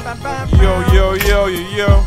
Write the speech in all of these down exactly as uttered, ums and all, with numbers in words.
Йоу-йоу-йоу-йоу.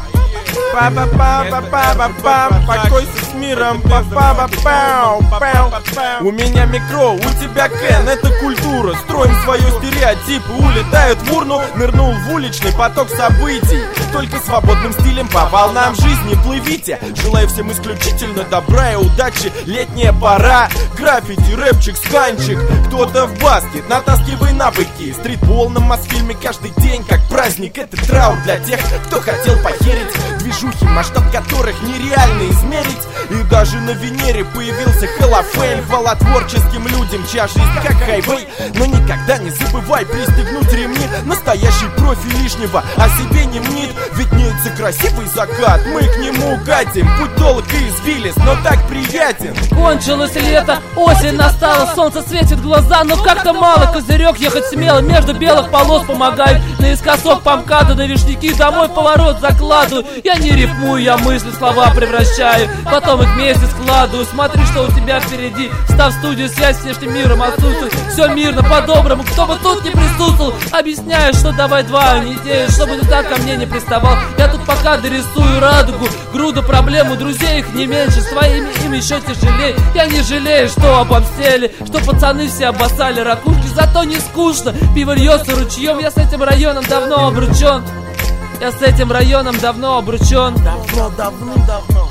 Па-па-па-па-па-па-пам. Покойся с миром. Па-па-па-пау-пау-пау. У меня микро, у тебя Кен. Это культура. Строим свою стереотипы. Улетают в урну. Нырнул в уличный поток событий. Только свободным стилем по волнам жизни плывите. Желаю всем исключительно добра и удачи. Летняя пора. Граффити, рэпчик, сканчик. Кто-то в баскет. Натаскивай навыки. Стритбол на Мосфильме каждый день как праздник. Это траур для тех, кто хотел похерить. Движухи, масштаб которых нереально измерить. И даже на Венере появился Хэллоуин. Хвала творческим людям, чья жизнь как хайвей. Но никогда не забывай пристегнуть ремни. Настоящий профи лишнего о себе не мнит. Виднеется красивый закат, мы к нему катим. Путь долг и извилист, но так приятен. Кончилось лето, осень настала. Солнце светит в глаза, но как-то мало. Козырек ехать смело, между белых полос помогай. Наискосок по МКАДу, на Вишняки, домой поворот закладываю. Я не рифмую, я мысли в слова превращаю. Потом их вместе складываю. Смотри, что у тебя впереди. Став в студию, связь с внешним миром отсутствует. Все мирно, по-доброму, кто бы тут не присутствовал. Объясняю, что давай два, а не идею, чтобы ты так ко мне не приставал. Я тут пока дорисую радугу, груду проблем, у друзей их не меньше. Своими им еще тяжелее. Я не жалею, что обомсели, что пацаны все обоссали ракушки. Зато не скучно, пиво льется ручьем. Я с этим районом давно обручен. Я с этим районом давно обручен. Давно, давно, давно.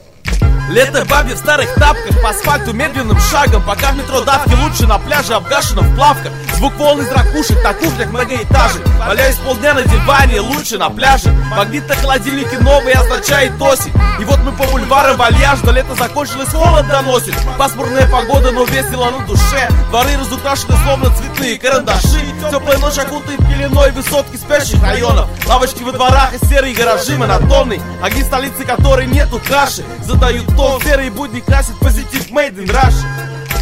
Лето бабье в старых тапках, по асфальту медленным шагом. Пока в метро давки лучше на пляже, обгашено в плавках. Звук волн из ракушек на кухнях многоэтажек. Валяюсь полдня на диване, лучше на пляже. Магнит на холодильнике новый означает осень. И вот мы по бульварам вальяжно, лето закончилось, холод доносит. Пасмурная погода, но весело на душе. Дворы разукрашены словно цветные карандаши. Теплая ночь окутает пеленой высотки спящих районов. Лавочки во дворах и серые гаражи монотонный. Огни столицы, которой нету каши, задают тон, серые будни красит позитив made in Russia.